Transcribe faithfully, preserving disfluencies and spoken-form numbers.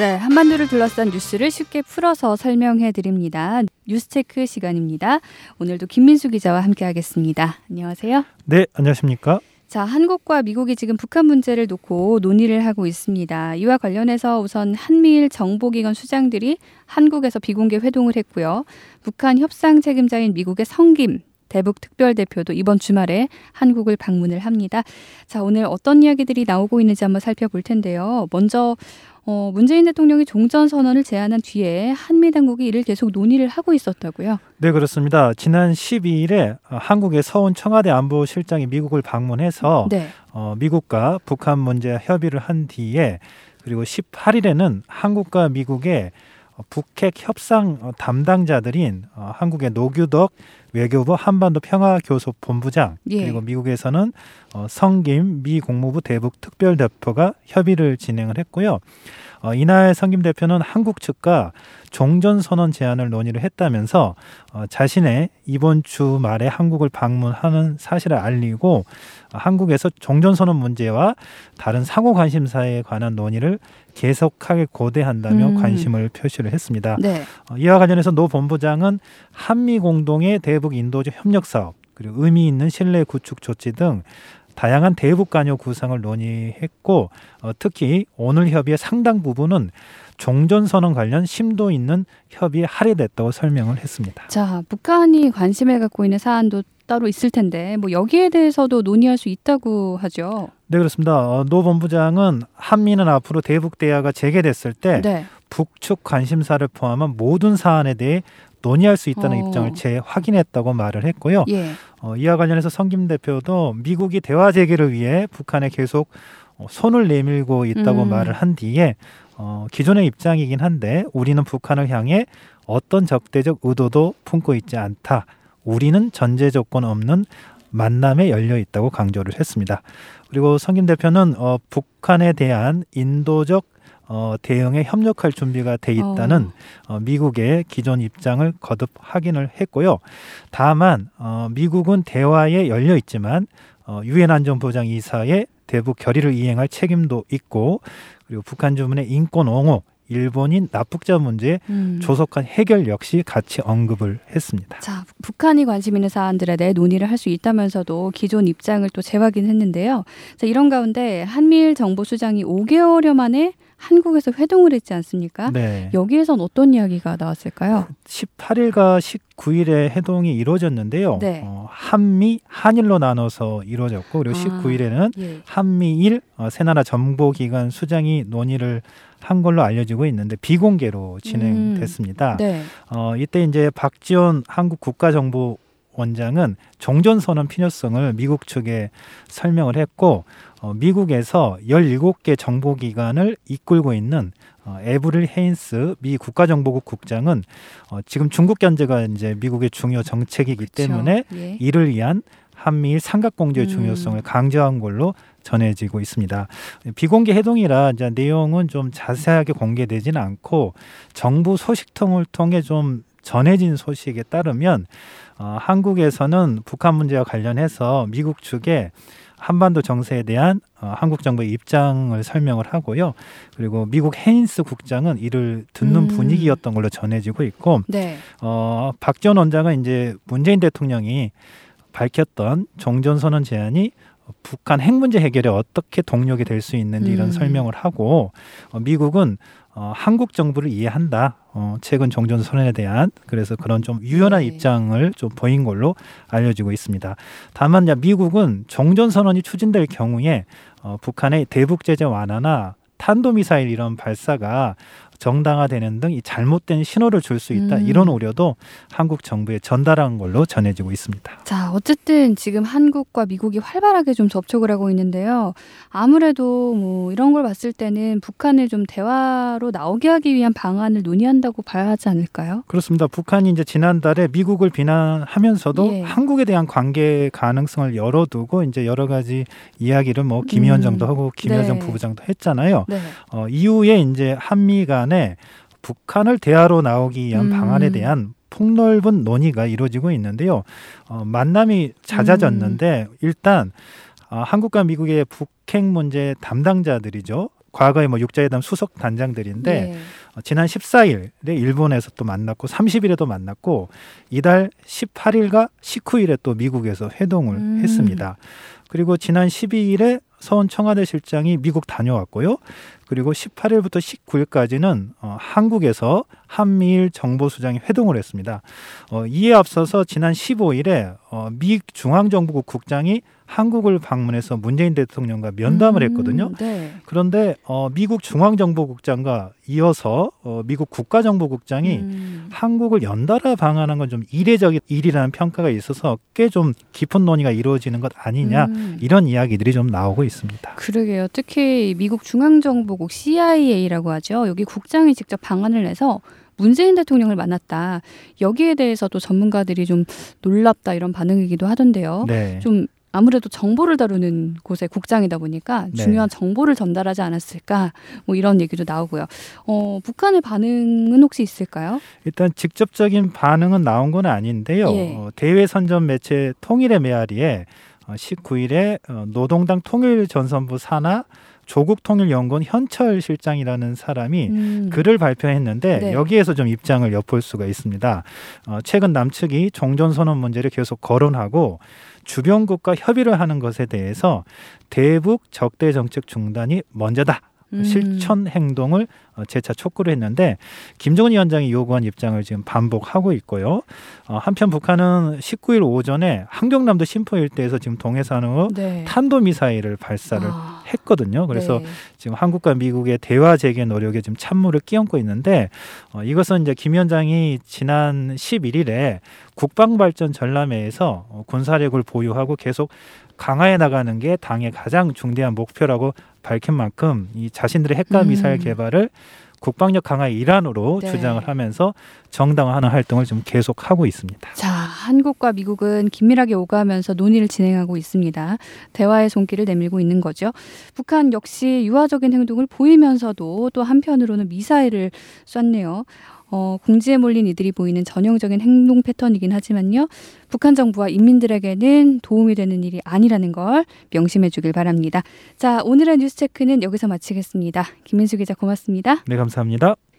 네, 한반도를 둘러싼 뉴스를 쉽게 풀어서 설명해 드립니다. 뉴스체크 시간입니다. 오늘도 김민수 기자와 함께하겠습니다. 안녕하세요. 네, 안녕하십니까? 자, 한국과 미국이 지금 북한 문제를 놓고 논의를 하고 있습니다. 이와 관련해서 우선 한미일 정보기관 수장들이 한국에서 비공개 회동을 했고요. 북한 협상 책임자인 미국의 성김 대북 특별대표도 이번 주말에 한국을 방문을 합니다. 자, 오늘 어떤 이야기들이 나오고 있는지 한번 살펴볼 텐데요. 먼저 어, 문재인 대통령이 종전선언을 제안한 뒤에 한미 당국이 이를 계속 논의를 하고 있었다고요? 네, 그렇습니다. 지난 십이일에 한국의 서훈 청와대 안보실장이 미국을 방문해서 네. 어, 미국과 북한 문제 협의를 한 뒤에 그리고 십팔일에는 한국과 미국의 북핵 협상 담당자들인 한국의 노규덕 외교부 한반도 평화교섭본부장 예. 그리고 미국에서는 성김 미 국무부 대북 특별대표가 협의를 진행을 했고요. 어, 이날 성김 대표는 한국 측과 종전선언 제안을 논의를 했다면서 어, 자신의 이번 주 말에 한국을 방문하는 사실을 알리고 어, 한국에서 종전선언 문제와 다른 상호 관심사에 관한 논의를 계속하길 고대한다며 음. 관심을 표시를 했습니다. 네. 어, 이와 관련해서 노 본부장은 한미 공동의 대북 인도적 협력 사업 그리고 의미 있는 신뢰 구축 조치 등 다양한 대북 관여 구상을 논의했고 어, 특히 오늘 협의의 상당 부분은 종전선언 관련 심도 있는 협의에 할애됐다고 설명을 했습니다. 자, 북한이 관심을 갖고 있는 사안도 따로 있을 텐데 뭐 여기에 대해서도 논의할 수 있다고 하죠. 네, 그렇습니다. 어, 노 본부장은 한미는 앞으로 대북 대화가 재개됐을 때 네. 북측 관심사를 포함한 모든 사안에 대해 논의할 수 있다는 어. 입장을 재확인했다고 말을 했고요. 예. 어, 이와 관련해서 성김 대표도 미국이 대화 재개를 위해 북한에 계속 어, 손을 내밀고 있다고 음. 말을 한 뒤에 어, 기존의 입장이긴 한데 우리는 북한을 향해 어떤 적대적 의도도 품고 있지 않다. 우리는 전제 조건 없는 만남에 열려 있다고 강조를 했습니다. 그리고 성김 대표는 어, 북한에 대한 인도적 어, 대응에 협력할 준비가 돼 있다는 어. 어, 미국의 기존 입장을 거듭 확인을 했고요. 다만 어, 미국은 대화에 열려 있지만 어, 유엔 안전보장 이사의 대북 결의를 이행할 책임도 있고 그리고 북한 주민의 인권 옹호, 일본인 납북자 문제 음. 조속한 해결 역시 같이 언급을 했습니다. 자, 북한이 관심 있는 사안들에 대해 논의를 할 수 있다면서도 기존 입장을 또 재확인했는데요. 자, 이런 가운데 한미일 정보수장이 오 개월여 만에 한국에서 회동을 했지 않습니까? 네. 여기에선 어떤 이야기가 나왔을까요? 십팔일과 십구일에 회동이 이루어졌는데요. 네. 어, 한미, 한일로 나눠서 이루어졌고 그리고 아, 십구일에는 예. 한미일 어, 세 나라 정보기관 수장이 논의를 한 걸로 알려지고 있는데 비공개로 진행됐습니다. 음, 네. 어, 이때 이제 박지원 한국 국가정보원장은 종전선언 필요성을 미국 측에 설명을 했고 어, 미국에서 열일곱 개 정보기관을 이끌고 있는 어, 에브릴 헤인스 미 국가정보국 국장은 어, 지금 중국 견제가 이제 미국의 중요 정책이기 그쵸. 때문에 예. 이를 위한 한미일 삼각공조의 중요성을 음. 강조한 걸로 전해지고 있습니다. 비공개 회동이라 이제 내용은 좀 자세하게 공개되지는 않고 정부 소식통을 통해 좀 전해진 소식에 따르면 어, 한국에서는 북한 문제와 관련해서 미국 측에 한반도 정세에 대한 어, 한국 정부의 입장을 설명을 하고요. 그리고 미국 헤인스 국장은 이를 듣는 음. 분위기였던 걸로 전해지고 있고 네. 어, 박지원 원장은 이제 문재인 대통령이 밝혔던 종전선언 제안이 북한 핵 문제 해결에 어떻게 동력이 될 수 있는지 음. 이런 설명을 하고 어, 미국은 어, 한국 정부를 이해한다. 어, 최근 종전선언에 대한 그래서 그런 좀 유연한 네. 입장을 좀 보인 걸로 알려지고 있습니다. 다만 미국은 종전선언이 추진될 경우에 어, 북한의 대북 제재 완화나 탄도미사일 이런 발사가 정당화되는 등 이 잘못된 신호를 줄 수 있다. 음. 이런 우려도 한국 정부에 전달한 걸로 전해지고 있습니다. 자, 어쨌든 지금 한국과 미국이 활발하게 좀 접촉을 하고 있는데요. 아무래도 뭐 이런 걸 봤을 때는 북한을 좀 대화로 나오게 하기 위한 방안을 논의한다고 봐야 하지 않을까요? 그렇습니다. 북한이 이제 지난달에 미국을 비난하면서도 예. 한국에 대한 관계 가능성을 열어두고 이제 여러 가지 이야기를 뭐 김 위원장도 음. 하고 김여정 네. 부부장도 했잖아요. 네. 어, 이후에 이제 한미 간 북한을 대화로 나오기 위한 음. 방안에 대한 폭넓은 논의가 이루어지고 있는데요. 어, 만남이 잦아졌는데 음. 일단 어, 한국과 미국의 북핵 문제 담당자들이죠. 과거에 뭐 육자회담 수석 단장들인데 네. 어, 지난 십사 일에 일본에서 또 만났고 삼십 일에도 만났고 이달 십팔 일과 십구 일에 또 미국에서 회동을 음. 했습니다. 그리고 지난 십이 일에 서훈 청와대 실장이 미국 다녀왔고요. 그리고 십팔 일부터 십구 일까지는 어, 한국에서 한미일 정보수장이 회동을 했습니다. 어, 이에 앞서서 지난 십오 일에 어, 미 중앙정보국 국장이 한국을 방문해서 문재인 대통령과 면담을 했거든요. 음, 네. 그런데 어, 미국 중앙정보국장과 이어서 어, 미국 국가정보국장이 음. 한국을 연달아 방한한 건 좀 이례적인 일이라는 평가가 있어서 꽤 좀 깊은 논의가 이루어지는 것 아니냐 음. 이런 이야기들이 좀 나오고 있습니다. 그러게요. 특히 미국 중앙정보국 씨아이에이라고 하죠. 여기 국장이 직접 방한을 해서 문재인 대통령을 만났다. 여기에 대해서도 전문가들이 좀 놀랍다 이런 반응이기도 하던데요. 네. 좀 아무래도 정보를 다루는 곳의 국장이다 보니까 네. 중요한 정보를 전달하지 않았을까 뭐 이런 얘기도 나오고요. 어, 북한의 반응은 혹시 있을까요? 일단 직접적인 반응은 나온 건 아닌데요. 예. 어, 대외 선전 매체 통일의 메아리에 어, 십구 일에 어, 노동당 통일전선부 산하 조국통일연구원 현철 실장이라는 사람이 음. 글을 발표했는데 네. 여기에서 좀 입장을 엿볼 수가 있습니다. 어, 최근 남측이 종전선언 문제를 계속 거론하고 주변국과 협의를 하는 것에 대해서 대북 적대 정책 중단이 먼저다. 음. 실천 행동을 재차 촉구를 했는데 김정은 위원장이 요구한 입장을 지금 반복하고 있고요. 어, 한편 북한은 십구 일 오전에 한경남도 신포 일대에서 지금 동해산으로 네. 탄도미사일을 발사를 아. 했거든요. 그래서 네. 지금 한국과 미국의 대화 재개 노력에 지금 찬물을 끼얹고 있는데 어, 이것은 이제 김 위원장이 지난 십일 일에 국방발전 전람회에서 어, 군사력을 보유하고 계속 강화해 나가는 게 당의 가장 중대한 목표라고 밝힌 만큼 이 자신들의 핵과 미사일 음. 개발을 국방력 강화의 일환으로 네. 주장을 하면서 정당화하는 활동을 좀 계속하고 있습니다. 자, 한국과 미국은 긴밀하게 오가면서 논의를 진행하고 있습니다. 대화의 손길을 내밀고 있는 거죠. 북한 역시 유화적인 행동을 보이면서도 또 한편으로는 미사일을 쐈네요. 어, 궁지에 몰린 이들이 보이는 전형적인 행동 패턴이긴 하지만요. 북한 정부와 인민들에게는 도움이 되는 일이 아니라는 걸 명심해 주길 바랍니다. 자, 오늘의 뉴스체크는 여기서 마치겠습니다. 김민수 기자 고맙습니다. 네, 감사합니다.